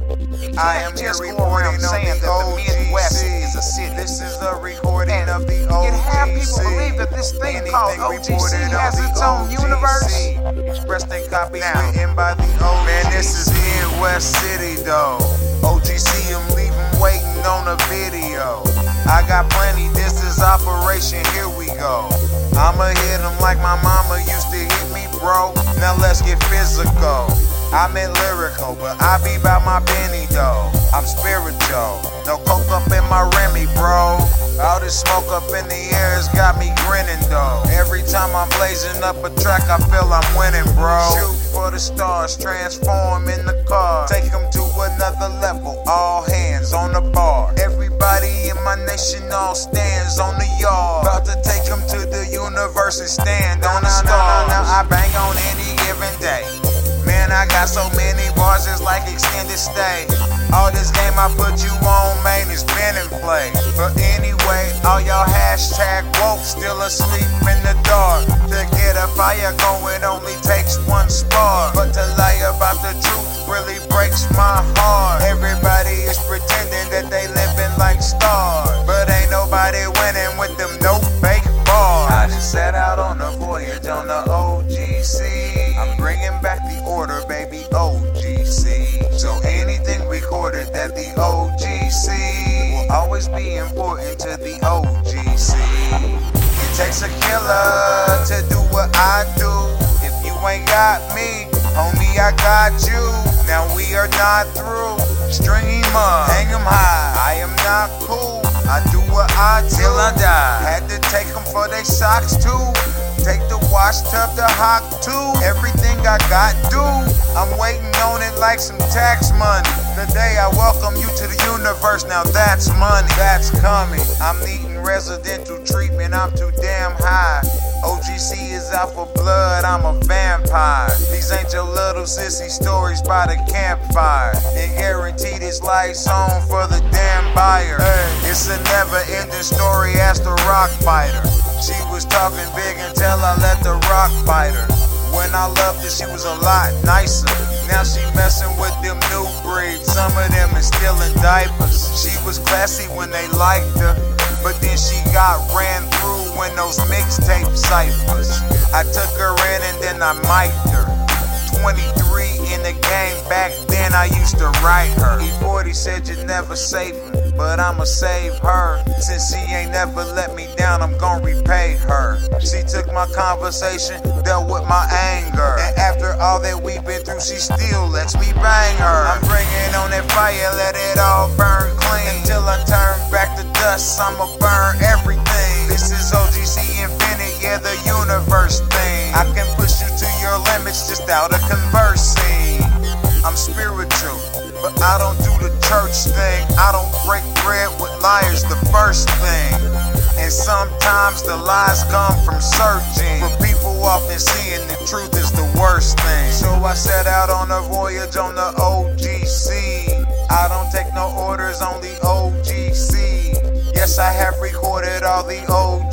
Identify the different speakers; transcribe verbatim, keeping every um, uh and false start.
Speaker 1: I am here reporting on the O G C.
Speaker 2: Is a city.
Speaker 1: This is a recording
Speaker 2: And
Speaker 1: of the O G C.
Speaker 2: you have people believe that this thing called O G C has its own universe.
Speaker 1: Expressed in copies
Speaker 2: Now.
Speaker 1: written by the O G C. Man, this is in West City though. O G C, I'm leaving waiting on a video. I got plenty, this is Operation Here We Go. I'ma hit 'em like my mama used to hit me, bro. Now let's get physical. I'm in lyrical, but I be about my Benny though. I'm spiritual, no coke up in my Remy, bro. All this smoke up in the air has got me grinning though. Every time I'm blazing up a track, I feel I'm winning, bro. Shoot for the stars, transform in the car. Take 'em to another level, all hands on the bar. Everybody in my nation all stands on the yard. About to take 'em to the universe and stand on the stars. Now I bang on any given day. Man, I got so many bars, it's like extended stay. All this game I put you on, man, is been in play. But anyway, all y'all hashtag woke, still asleep in the dark. To get a fire going only takes one spark. But to lie about the truth really breaks my heart. Everybody is pretending that they living like stars, but ain't nobody winning with them no fake bars. I just set out on a voyage on the O G C. I'm bringing back the order, baby, O G C. So anything recorded at the O G C will always be important to the O G C. It takes a killer to do what I do. If you ain't got me, homie, I got you. Now we are not through. String 'em up, hang 'em high. I am not cool. I do what I do till I die. Had to take 'em for they socks too. Take the wash tub to hawk too. Everything I got do. I'm waiting on it like some tax money. The day I welcome you to the universe, now that's money. That's coming. I'm needing residential treatment, I'm too damn high. O G C is out for blood, I'm a vampire. These ain't your little sissy stories by the campfire. And guarantee this light's on for the damn buyer. Hey, it's a never ending story, ask the rock fighter. She was talking big until I let the rock bite her. When I loved her, she was a lot nicer. Now she messing with them new breeds. Some of them is still in diapers. She was classy when they liked her, but then she got ran through when those mixtape ciphers. I took her in and then I mic'd her. twenty-three in the game, back then I used to write her. E forty said you never save me, but I'ma save her. Since she ain't never let me down, I'm gon' repay her. She took my conversation, dealt with my anger, and after all that we've been through, she still lets me bang her. I'm bringing on that fire, let it all burn clean. Until I turn back to dust, I'ma burn everything. This is O G C Infinite, yeah, the universe thing. I can push you to your limits just out of conversing. I'm spiritual, but I don't do the church thing. I don't break bread with liars, the first thing. And sometimes the lies come from searching. For people often seeing the truth is the worst thing. So I set out on a voyage on the O G C. I don't take no orders, only O G C. Yes, I have recorded all the O